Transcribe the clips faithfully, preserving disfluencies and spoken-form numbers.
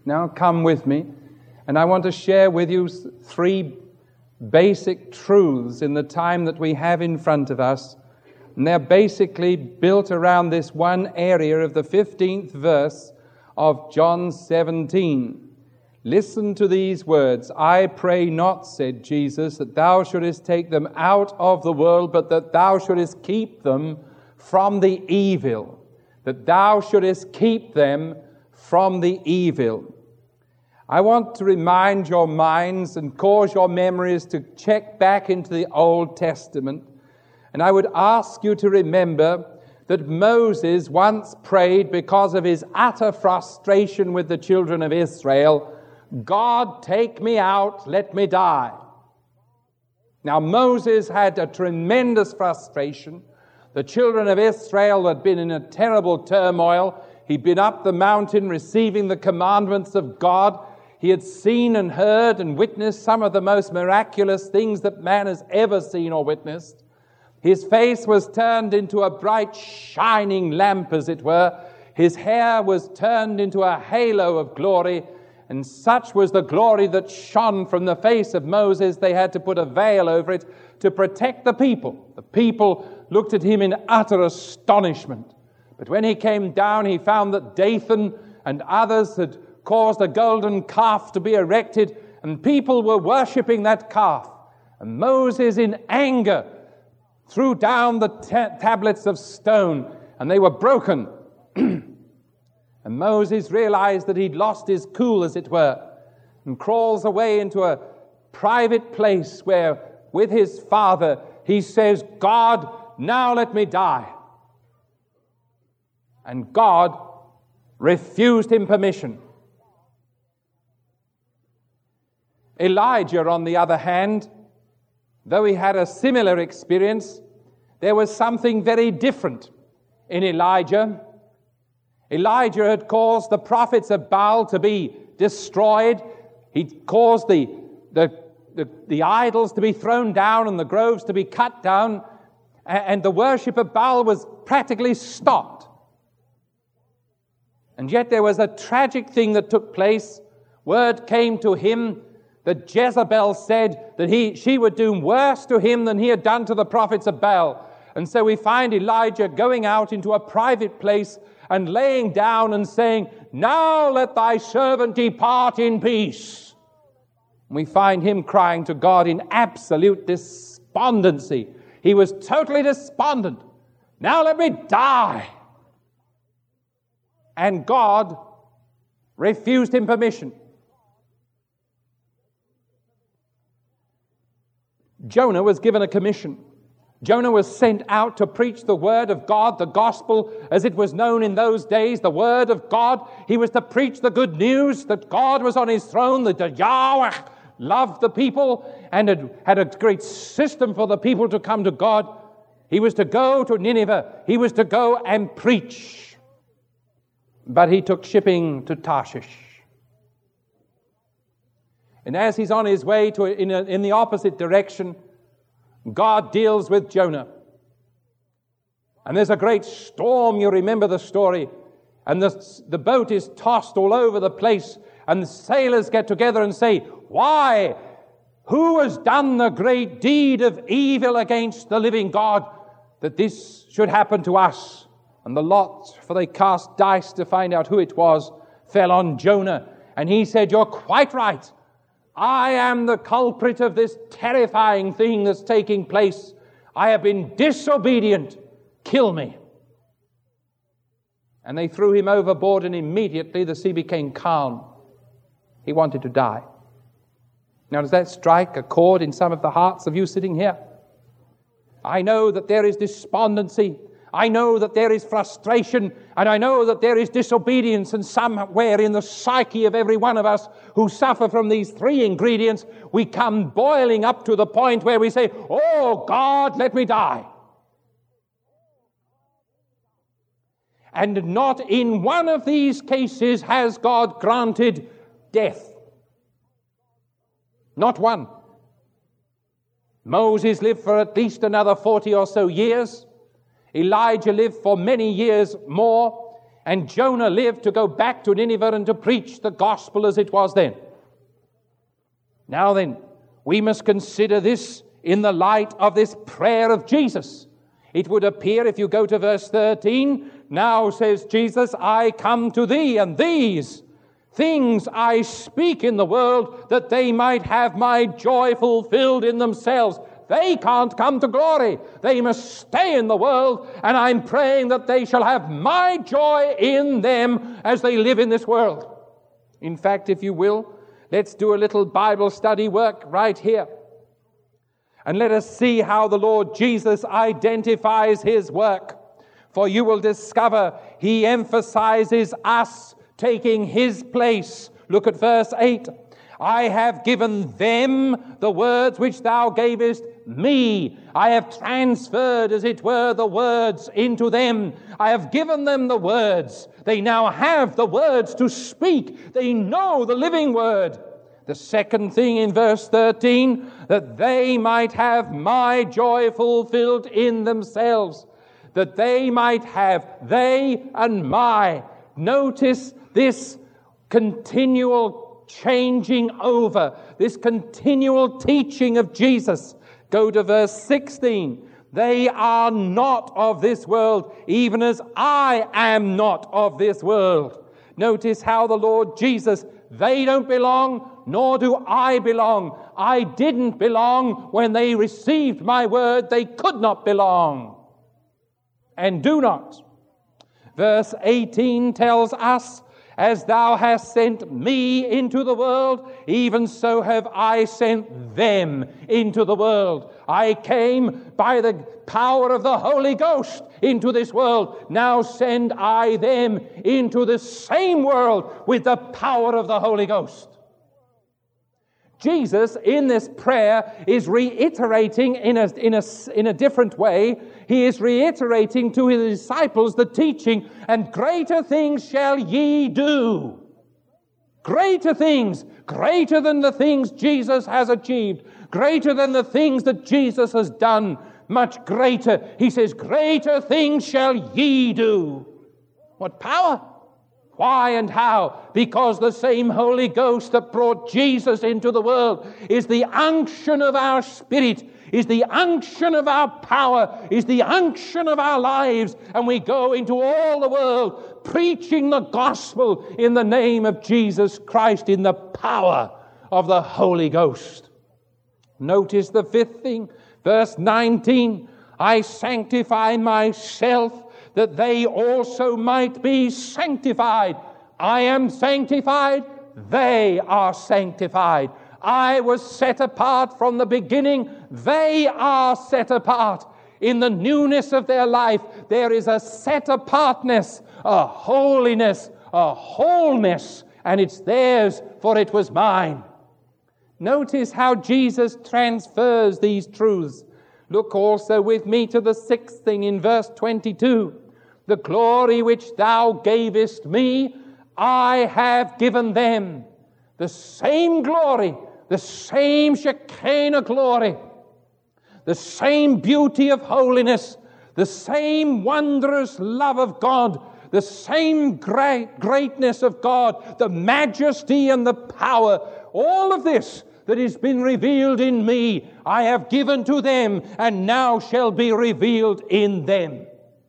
Now come with me, and I want to share with you three basic truths in the time that we have in front of us. And they're basically built around this one area of the fifteenth verse of John seventeen. Listen to these words. I pray not, said Jesus, that thou shouldest take them out of the world, but that thou shouldest keep them from the evil. That thou shouldest keep them from the evil. I want to remind your minds and cause your memories to check back into the Old Testament. And I would ask you to remember that Moses once prayed because of his utter frustration with the children of Israel, God, take me out, let me die. Now, Moses had a tremendous frustration. The children of Israel had been in a terrible turmoil. He'd been up the mountain receiving the commandments of God. He had seen and heard and witnessed some of the most miraculous things that man has ever seen or witnessed. His face was turned into a bright, shining lamp, as it were. His hair was turned into a halo of glory. And such was the glory that shone from the face of Moses, they had to put a veil over it to protect the people. The people looked at him in utter astonishment. But when he came down, he found that Dathan and others had caused a golden calf to be erected, and people were worshipping that calf. And Moses, in anger, threw down the ta- tablets of stone, and they were broken. And Moses realized that he'd lost his cool, as it were, and crawls away into a private place where, with his father, he says, God, now let me die. And God refused him permission. Elijah, on the other hand, though he had a similar experience, there was something very different in Elijah. Elijah had caused the prophets of Baal to be destroyed. He caused the, the, the, the idols to be thrown down and the groves to be cut down, and the worship of Baal was practically stopped. And yet there was a tragic thing that took place. Word came to him that Jezebel said that he, she would do worse to him than he had done to the prophets of Baal. And so we find Elijah going out into a private place and laying down and saying, now let thy servant depart in peace. And we find him crying to God in absolute despondency. He was totally despondent. Now let me die. And God refused him permission. Jonah was given a commission. Jonah was sent out to preach the word of God, the gospel, as it was known in those days, the word of God. He was to preach the good news that God was on his throne, that Yahweh loved the people and had, had a great system for the people to come to God. He was to go to Nineveh. He was to go and preach. But he took shipping to Tarshish. And as he's on his way to in, a, in the opposite direction, God deals with Jonah. And there's a great storm, you remember the story. And the, the boat is tossed all over the place. And the sailors get together and say, why? Who has done the great deed of evil against the living God, that this should happen to us? And the lot, for they cast dice to find out who it was, fell on Jonah. And he said, you're quite right. I am the culprit of this terrifying thing that's taking place. I have been disobedient. Kill me. And they threw him overboard, and immediately the sea became calm. He wanted to die. Now, does that strike a chord in some of the hearts of you sitting here? I know that there is despondency. I know that there is frustration, and I know that there is disobedience, and somewhere in the psyche of every one of us who suffer from these three ingredients, we come boiling up to the point where we say, oh God, let me die. And not in one of these cases has God granted death. Not one. Moses lived for at least another forty or so years. Elijah lived for many years more. And Jonah lived to go back to Nineveh and to preach the gospel as it was then. Now then, we must consider this in the light of this prayer of Jesus. It would appear, if you go to verse thirteen, now says Jesus, I come to thee, and these things I speak in the world, that they might have my joy fulfilled in themselves. They can't come to glory. They must stay in the world, and I'm praying that they shall have my joy in them as they live in this world. In fact, if you will, let's do a little Bible study work right here. And let us see how the Lord Jesus identifies his work. For you will discover he emphasizes us taking his place. Look at verse eight. I have given them the words which thou gavest me. I have transferred, as it were, the words into them. I have given them the words. They now have the words to speak. They know the living word. The second thing in verse thirteen, that they might have my joy fulfilled in themselves. That they might have, they and my. Notice this continual changing over, this continual teaching of Jesus. Go to verse sixteen. They are not of this world, even as I am not of this world. Notice how the Lord Jesus, they don't belong, nor do I belong. I didn't belong when they received my word. They could not belong, and do not. Verse eighteen tells us, as thou hast sent me into the world, even so have I sent them into the world. I came by the power of the Holy Ghost into this world. Now send I them into the same world with the power of the Holy Ghost. Jesus, in this prayer, is reiterating in a, in a, in a different way. He is reiterating to his disciples the teaching, and greater things shall ye do. Greater things, greater than the things Jesus has achieved, greater than the things that Jesus has done, much greater. He says, greater things shall ye do. What power? Why and how? Because the same Holy Ghost that brought Jesus into the world is the unction of our spirit, is the unction of our power, is the unction of our lives, and we go into all the world preaching the gospel in the name of Jesus Christ in the power of the Holy Ghost. Notice the fifth thing, verse nineteen, I sanctify myself that they also might be sanctified. I am sanctified, they are sanctified. I was set apart from the beginning, they are set apart. In the newness of their life, there is a set apartness, a holiness, a wholeness, and it's theirs, for it was mine. Notice how Jesus transfers these truths. Look also with me to the sixth thing in verse twenty-two. The glory which thou gavest me, I have given them. The same glory, the same Shekinah glory, the same beauty of holiness, the same wondrous love of God, the same great greatness of God, the majesty and the power, all of this that has been revealed in me, I have given to them, and now shall be revealed in them.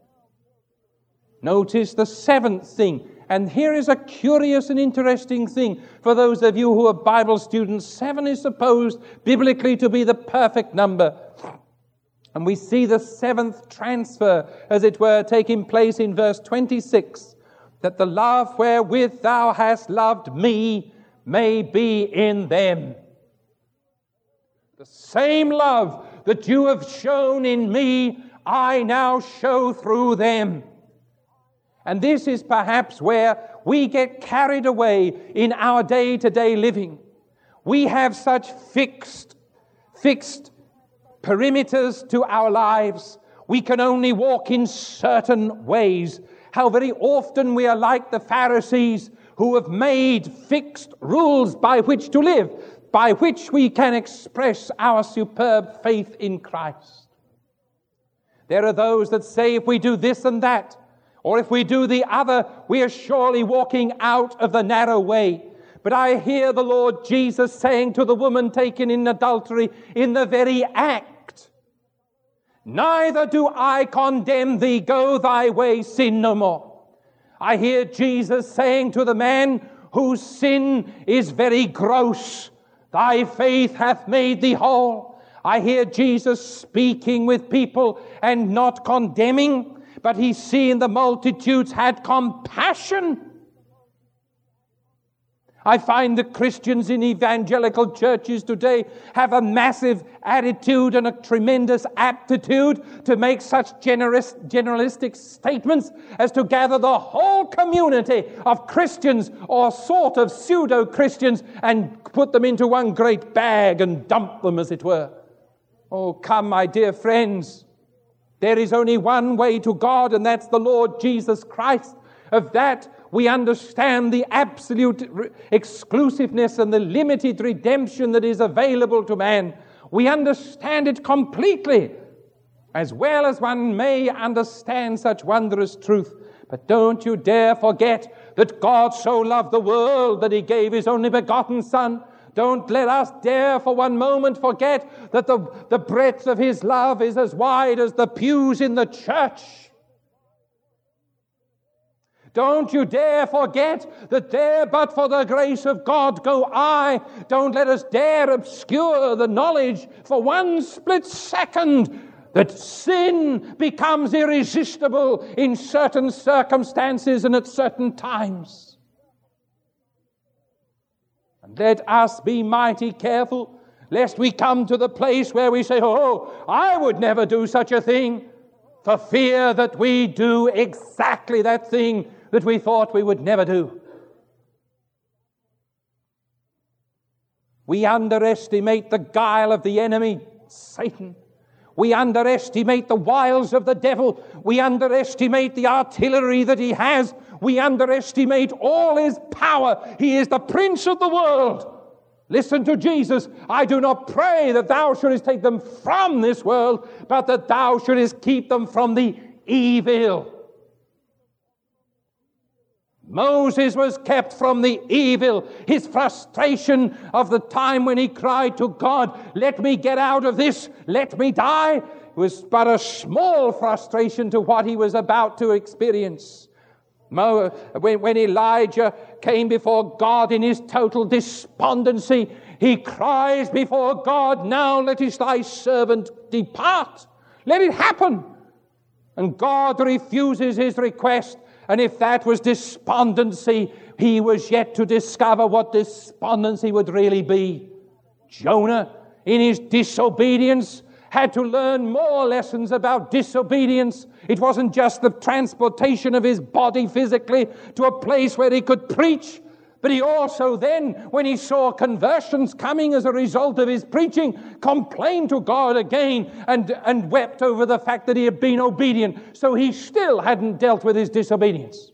Notice the seventh thing, and here is a curious and interesting thing for those of you who are Bible students. Seven is supposed biblically to be the perfect number. And we see the seventh transfer, as it were, taking place in verse twenty-six, that the love wherewith thou hast loved me may be in them. The same love that you have shown in me, I now show through them. And this is perhaps where we get carried away in our day-to-day living. We have such fixed, fixed perimeters to our lives. We can only walk in certain ways. How very often we are like the Pharisees who have made fixed rules by which to live, by which we can express our superb faith in Christ. There are those that say if we do this and that, Or if we do the other, we are surely walking out of the narrow way. But I hear the Lord Jesus saying to the woman taken in adultery in the very act, neither do I condemn thee, go thy way, sin no more. I hear Jesus saying to the man whose sin is very gross, thy faith hath made thee whole. I hear Jesus speaking with people and not condemning, but he's seeing the multitudes had compassion. I find the Christians in evangelical churches today have a massive attitude and a tremendous aptitude to make such generous, generalistic statements as to gather the whole community of Christians or sort of pseudo-Christians and put them into one great bag and dump them, as it were. Oh, come, my dear friends. There is only one way to God, and that's the Lord Jesus Christ. Of that, we understand the absolute re- exclusiveness and the limited redemption that is available to man. We understand it completely, as well as one may understand such wondrous truth. But don't you dare forget that God so loved the world that he gave his only begotten Son. Don't let us dare for one moment forget that the, the breadth of his love is as wide as the pews in the church. Don't you dare forget that there but for the grace of God go I. Don't let us dare obscure the knowledge for one split second that sin becomes irresistible in certain circumstances and at certain times. And let us be mighty careful lest we come to the place where we say, oh, I would never do such a thing, for fear that we do exactly that thing that we thought we would never do. We underestimate the guile of the enemy, Satan. We underestimate the wiles of the devil. We underestimate the artillery that he has. We underestimate all his power. He is the prince of the world. Listen to Jesus. I do not pray that thou shouldest take them from this world, but that thou shouldest keep them from the evil. Moses was kept from the evil. His frustration of the time when he cried to God, let me get out of this, let me die, was but a small frustration to what he was about to experience. Mo, when, when Elijah came before God in his total despondency, he cries before God, now let thy servant depart. Let it happen. And God refuses his request. And if that was despondency, he was yet to discover what despondency would really be. Jonah, in his disobedience, had to learn more lessons about disobedience. It wasn't just the transportation of his body physically to a place where he could preach, but he also then, when he saw conversions coming as a result of his preaching, complained to God again and, and wept over the fact that he had been obedient. So he still hadn't dealt with his disobedience.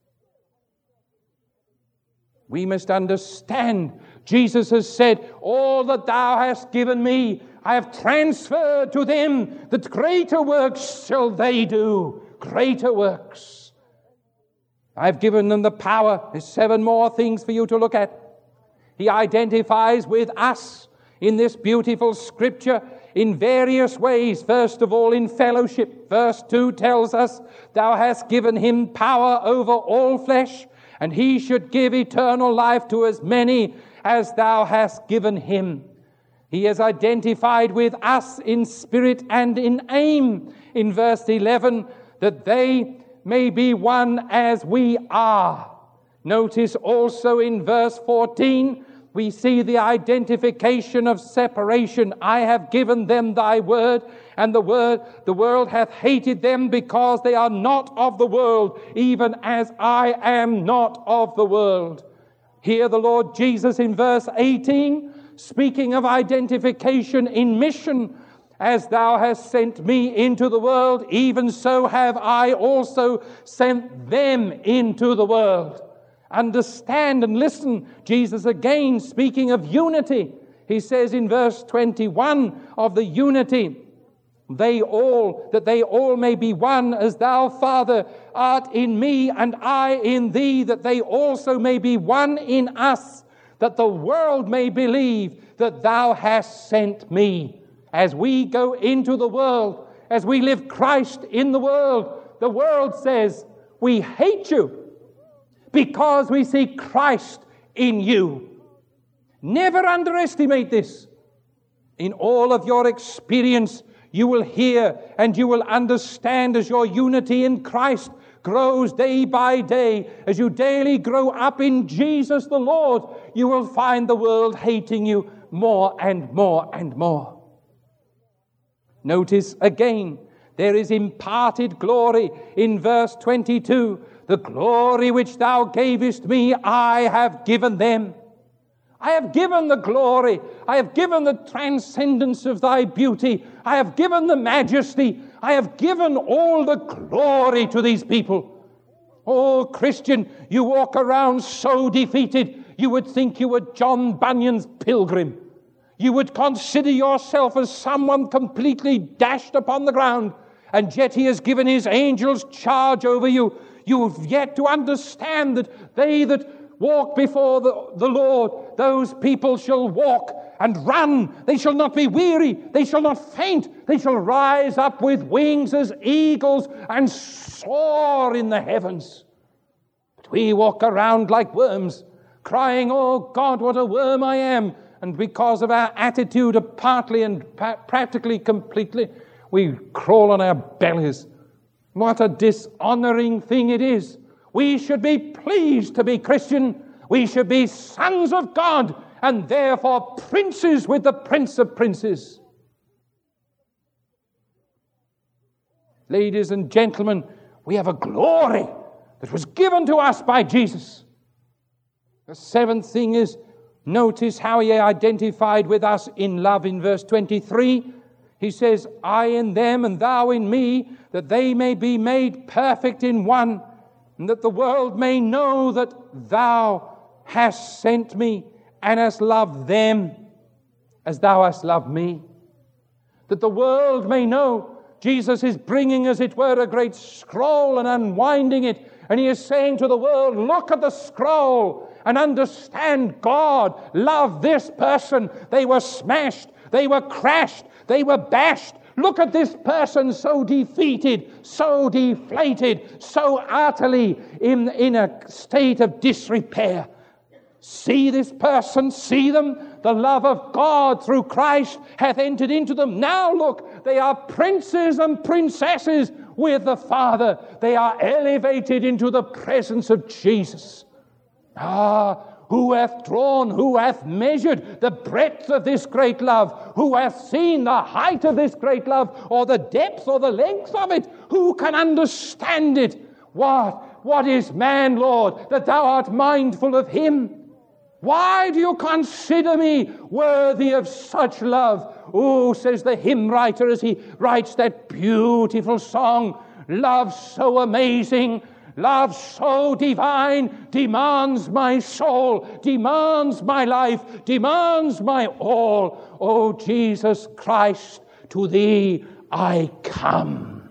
We must understand, Jesus has said, all that thou hast given me, I have transferred to them, that greater works shall they do. Greater works. I've given them the power. There's seven more things for you to look at. He identifies with us in this beautiful scripture in various ways. First of all, in fellowship. Verse two tells us, thou hast given him power over all flesh, and he should give eternal life to as many as thou hast given him. He has identified with us in spirit and in aim. In verse eleven, that they may be one as we are. Notice also in verse fourteen, we see the identification of separation. I have given them thy word, and the word, the world hath hated them because they are not of the world, even as I am not of the world. Here the Lord Jesus in verse eighteen, speaking of identification in mission, as thou hast sent me into the world, even so have I also sent them into the world. Understand and listen. Jesus again speaking of unity. He says in verse twenty-one of the unity They all, that they all may be one, as thou, Father, art in me, and I in thee, that they also may be one in us, that the world may believe that thou hast sent me. As we go into the world, as we live Christ in the world, the world says, we hate you because we see Christ in you. Never underestimate this. In all of your experience, you will hear and you will understand as your unity in Christ grows day by day. As you daily grow up in Jesus the Lord, you will find the world hating you more and more and more. Notice again, there is imparted glory in verse twenty-two. The glory which thou gavest me, I have given them. I have given the glory. I have given the transcendence of thy beauty. I have given the majesty. I have given all the glory to these people. Oh, Christian, you walk around so defeated, you would think you were John Bunyan's pilgrim. You would consider yourself as someone completely dashed upon the ground, and yet he has given his angels charge over you. You've yet to understand that they that walk before the, the Lord, those people shall walk and run. They shall not be weary. They shall not faint. They shall rise up with wings as eagles and soar in the heavens. But we walk around like worms, crying, oh God, what a worm I am. And because of our attitude, partly and practically completely, we crawl on our bellies. What a dishonoring thing it is. We should be pleased to be Christian. We should be sons of God, and therefore princes with the Prince of Princes. Ladies and gentlemen, we have a glory that was given to us by Jesus. The seventh thing is, notice how he identified with us in love in verse twenty-three. He says, I in them and thou in me, that they may be made perfect in one, and that the world may know that thou hast sent me and hast loved them as thou hast loved me. That the world may know. Jesus is bringing, as it were, a great scroll and unwinding it. And he is saying to the world, look at the scroll and understand God loved this person. They were smashed. They were crashed. They were bashed. Look at this person so defeated, so deflated, so utterly in, in a state of disrepair. See this person, see them. The love of God through Christ hath entered into them. Now look, they are princes and princesses with the Father. They are elevated into the presence of Jesus. Ah, who hath drawn, who hath measured the breadth of this great love? Who hath seen the height of this great love, or the depth or the length of it? Who can understand it? What? What is man, Lord, that thou art mindful of him? Why do you consider me worthy of such love? Oh, says the hymn writer as he writes that beautiful song, love so amazing, love so divine, demands my soul, demands my life, demands my all. Oh, Jesus Christ, to thee I come.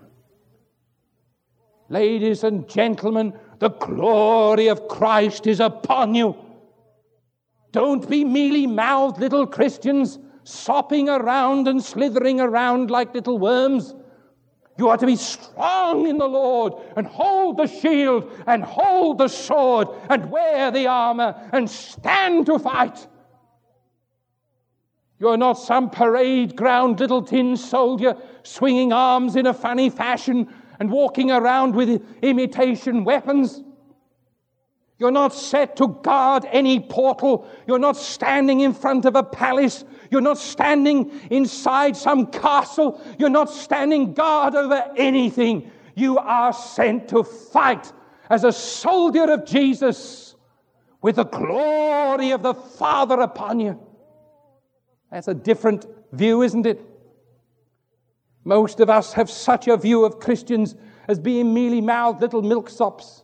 Ladies and gentlemen, the glory of Christ is upon you. Don't be mealy-mouthed little Christians, sopping around and slithering around like little worms. You are to be strong in the Lord, and hold the shield, and hold the sword, and wear the armor, and stand to fight. You are not some parade ground little tin soldier swinging arms in a funny fashion and walking around with imitation weapons. You're not set to guard any portal. You're not standing in front of a palace. You're not standing inside some castle. You're not standing guard over anything. You are sent to fight as a soldier of Jesus with the glory of the Father upon you. That's a different view, isn't it? Most of us have such a view of Christians as being mealy-mouthed little milksops.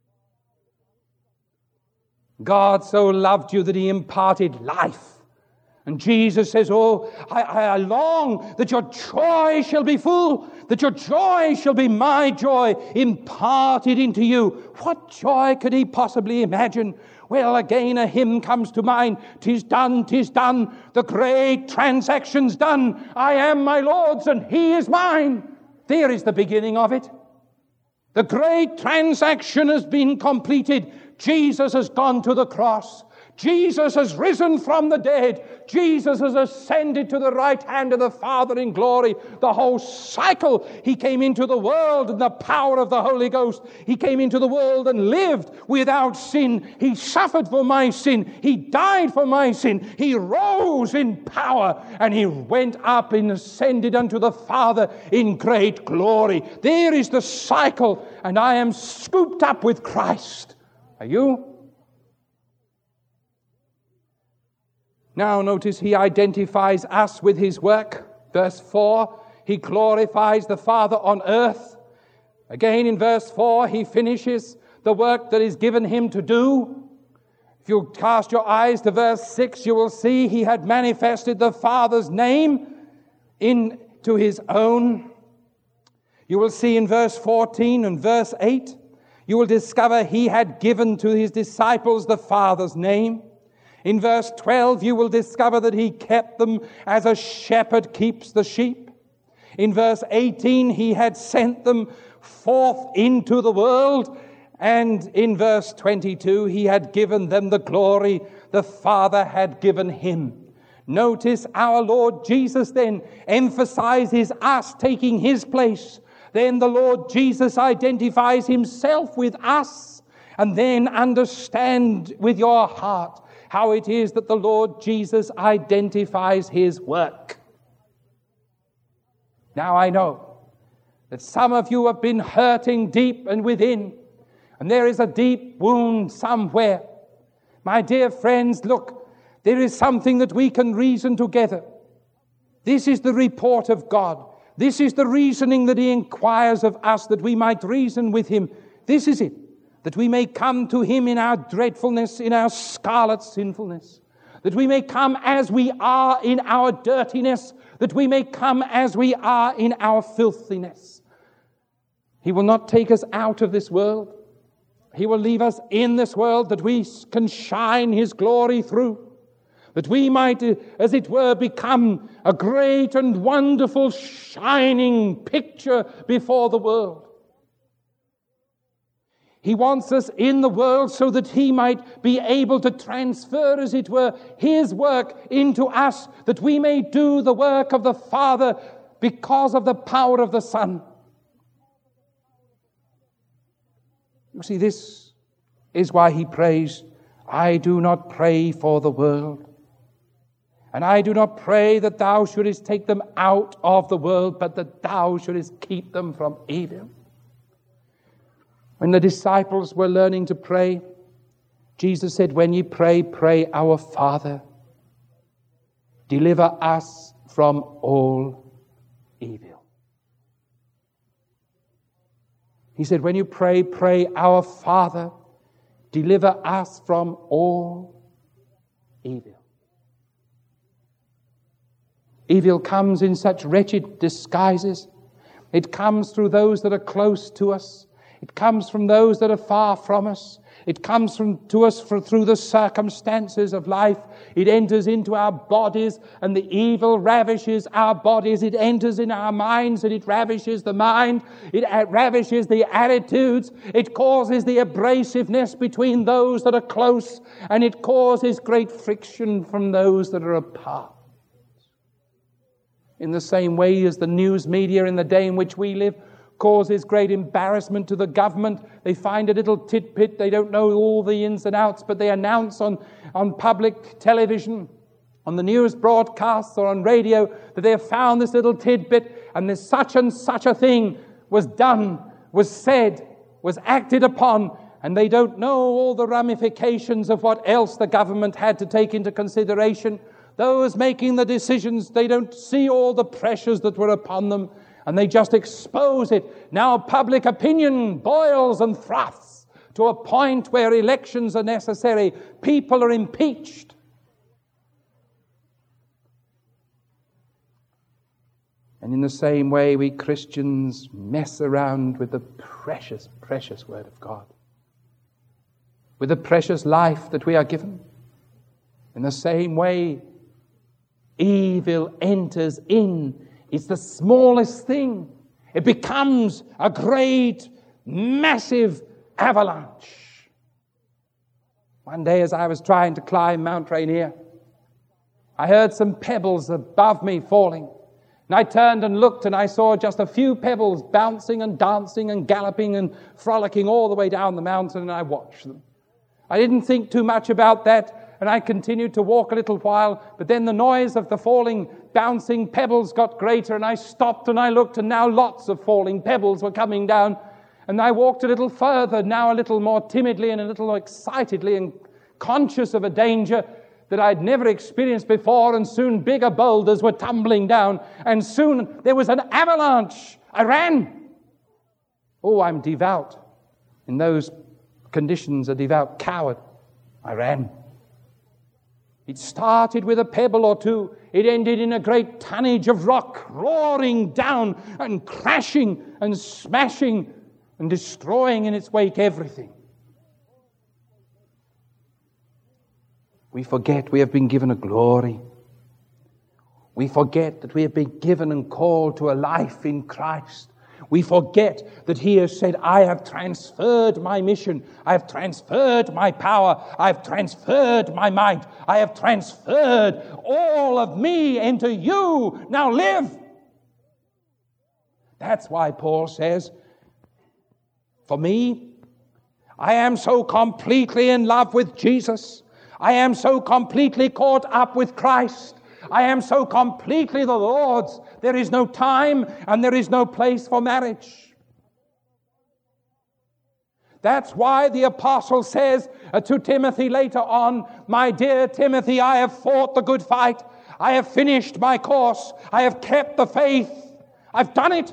God so loved you that he imparted life. And Jesus says, oh, I, I long that your joy shall be full, that your joy shall be my joy imparted into you. What joy could he possibly imagine? Well, again, a hymn comes to mind. "'Tis done, 'tis done, the great transaction's done. I am my Lord's and he is mine." There is the beginning of it. The great transaction has been completed. Jesus has gone to the cross. Jesus has risen from the dead. Jesus has ascended to the right hand of the Father in glory. The whole cycle. He came into the world in the power of the Holy Ghost. He came into the world and lived without sin. He suffered for my sin. He died for my sin. He rose in power, and he went up and ascended unto the Father in great glory. There is the cycle, and I am scooped up with Christ. Are you? Now notice he identifies us with his work. Verse four, he glorifies the Father on earth. Again in verse four, he finishes the work that is given him to do. If you cast your eyes to verse six, you will see he had manifested the Father's name into his own. You will see in verse fourteen and verse eight, you will discover he had given to his disciples the Father's name. In verse twelve, you will discover that he kept them as a shepherd keeps the sheep. In verse eighteen, he had sent them forth into the world. And in verse twenty-two, he had given them the glory the Father had given him. Notice our Lord Jesus then emphasizes us taking his place. Then the Lord Jesus identifies himself with us. And then understand with your heart how it is that the Lord Jesus identifies his work. Now I know that some of you have been hurting deep and within, and there is a deep wound somewhere. My dear friends, look, there is something that we can reason together. This is the report of God. This is the reasoning that he inquires of us, that we might reason with him. This is it. That we may come to him in our dreadfulness, in our scarlet sinfulness. That we may come as we are in our dirtiness. That we may come as we are in our filthiness. He will not take us out of this world. He will leave us in this world that we can shine his glory through. That we might, as it were, become a great and wonderful shining picture before the world. He wants us in the world so that he might be able to transfer, as it were, his work into us, that we may do the work of the Father because of the power of the Son. You see, this is why he prays, "I do not pray for the world, and I do not pray that thou shouldest take them out of the world, but that thou shouldest keep them from evil." When the disciples were learning to pray, Jesus said, "When ye pray, pray, Our Father, deliver us from all evil." He said, when you pray, pray, "Our Father, deliver us from all evil." Evil comes in such wretched disguises. It comes through those that are close to us. It comes from those that are far from us. It comes from to us for, through the circumstances of life. It enters into our bodies, and the evil ravishes our bodies. It enters in our minds, and it ravishes the mind. It ravishes the attitudes. It causes the abrasiveness between those that are close, and it causes great friction from those that are apart. In the same way as the news media in the day in which we live causes great embarrassment to the government. They find a little tidbit. They don't know all the ins and outs, but they announce on, on public television, on the news broadcasts or on radio, that they have found this little tidbit, and there's such and such a thing was done, was said, was acted upon, and they don't know all the ramifications of what else the government had to take into consideration. Those making the decisions, they don't see all the pressures that were upon them, and they just expose it. Now public opinion boils and froths to a point where elections are necessary. People are impeached. And in the same way, we Christians mess around with the precious, precious Word of God, with the precious life that we are given. In the same way, evil enters in. It's the smallest thing. It becomes a great, massive avalanche. One day as I was trying to climb Mount Rainier, I heard some pebbles above me falling. And I turned and looked, and I saw just a few pebbles bouncing and dancing and galloping and frolicking all the way down the mountain, and I watched them. I didn't think too much about that, and I continued to walk a little while, but then the noise of the falling, bouncing pebbles got greater, and I stopped and I looked, and now lots of falling pebbles were coming down. And I walked a little further, now a little more timidly and a little excitedly and conscious of a danger that I'd never experienced before, and soon bigger boulders were tumbling down, and soon there was an avalanche. I ran. Oh, I'm devout. In those conditions, a devout coward. I ran. It started with a pebble or two. It ended in a great tonnage of rock roaring down and crashing and smashing and destroying in its wake everything. We forget we have been given a glory. We forget that we have been given and called to a life in Christ. We forget that He has said, I have transferred my mission. I have transferred my power. I have transferred my might. I have transferred all of me into you. Now live. That's why Paul says, for me, I am so completely in love with Jesus. I am so completely caught up with Christ. I am so completely the Lord's. There is no time and there is no place for marriage. That's why the apostle says uh, to Timothy later on, my dear Timothy, I have fought the good fight. I have finished my course. I have kept the faith. I've done it.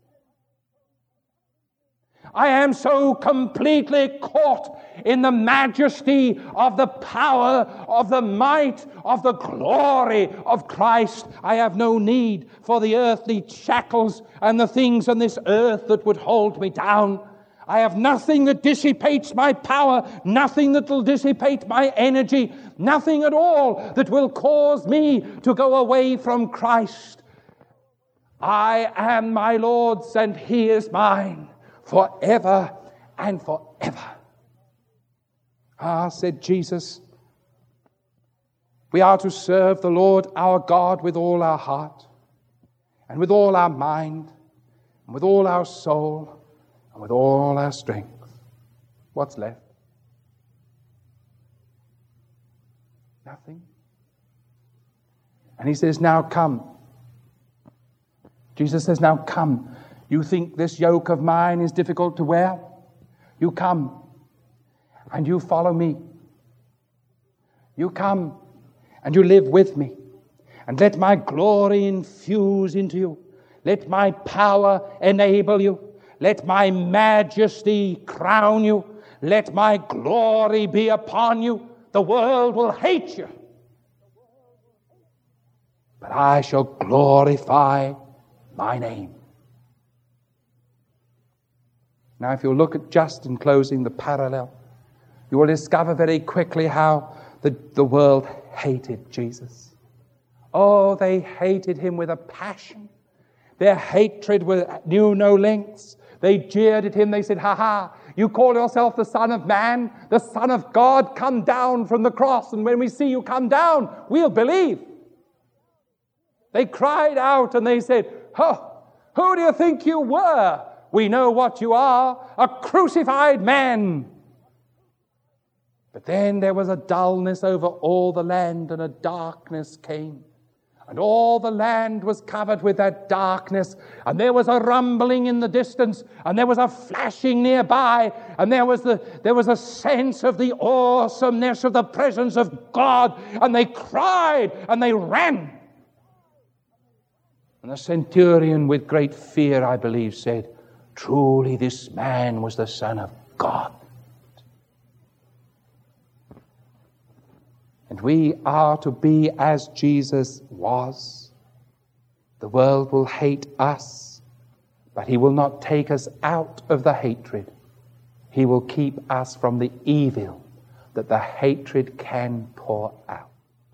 I am so completely caught in the majesty of the power, of the might, of the glory of Christ. I have no need for the earthly shackles and the things on this earth that would hold me down. I have nothing that dissipates my power, nothing that will dissipate my energy, nothing at all that will cause me to go away from Christ. I am my Lord's and He is mine, forever and forever. Ah, said Jesus, we are to serve the Lord our God with all our heart, and with all our mind, and with all our soul, and with all our strength. What's left? Nothing. And He says, now come. Jesus says, now come. You think this yoke of mine is difficult to wear? You come and you follow me. You come and you live with me. And let my glory infuse into you. Let my power enable you. Let my majesty crown you. Let my glory be upon you. The world will hate you, but I shall glorify my name. Now, if you look at, just in closing, the parallel, you will discover very quickly how the, the world hated Jesus. Oh, they hated Him with a passion. Their hatred knew no lengths. They jeered at Him. They said, ha ha, you call yourself the Son of Man, the Son of God, come down from the cross. And when we see you come down, we'll believe. They cried out and they said, oh, who do you think you were? We know what you are, a crucified man. But then there was a dullness over all the land, and a darkness came. And all the land was covered with that darkness. And there was a rumbling in the distance, and there was a flashing nearby, and there was the there was a sense of the awesomeness of the presence of God. And they cried, and they ran. And the centurion, with great fear, I believe, said, truly this man was the Son of God. And we are to be as Jesus was. The world will hate us, but he will not take us out of the hatred. He will keep us from the evil that the hatred can pour out.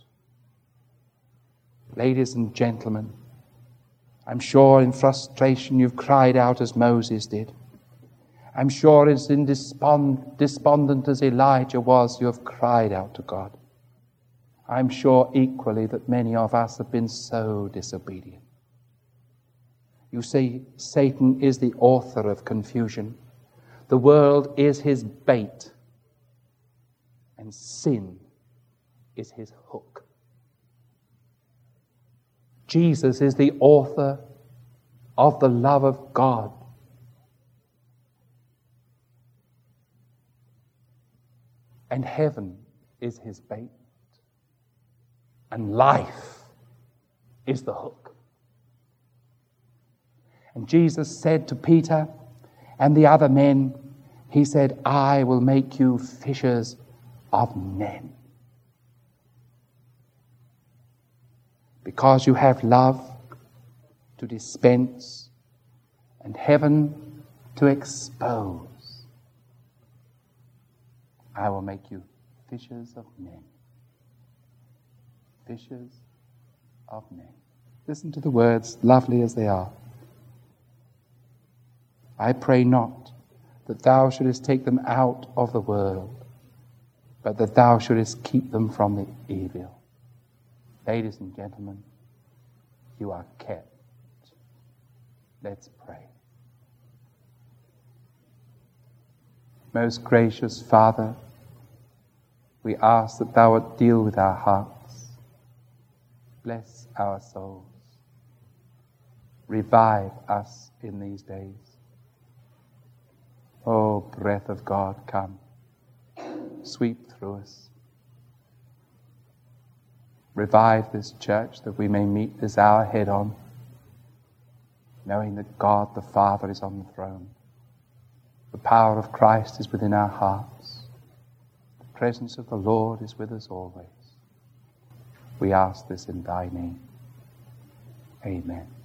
Ladies and gentlemen, I'm sure in frustration you've cried out as Moses did. I'm sure as in despond, despondent as Elijah was, you have cried out to God. I'm sure equally that many of us have been so disobedient. You see, Satan is the author of confusion. The world is his bait, and sin is his hook. Jesus is the author of the love of God. And heaven is his bait. And life is the hook. And Jesus said to Peter and the other men, he said, I will make you fishers of men. Because you have love to dispense and heaven to expose, I will make you fishers of men. Fishers of men. Listen to the words, lovely as they are. I pray not that thou shouldest take them out of the world, but that thou shouldest keep them from the evil. Ladies and gentlemen, you are kept. Let's pray. Most gracious Father, we ask that thou wilt deal with our hearts. Bless our souls. Revive us in these days. Oh, breath of God, come. Sweep through us. Revive this church that we may meet this hour head on, knowing that God the Father is on the throne. The power of Christ is within our hearts. The presence of the Lord is with us always. We ask this in thy name. Amen.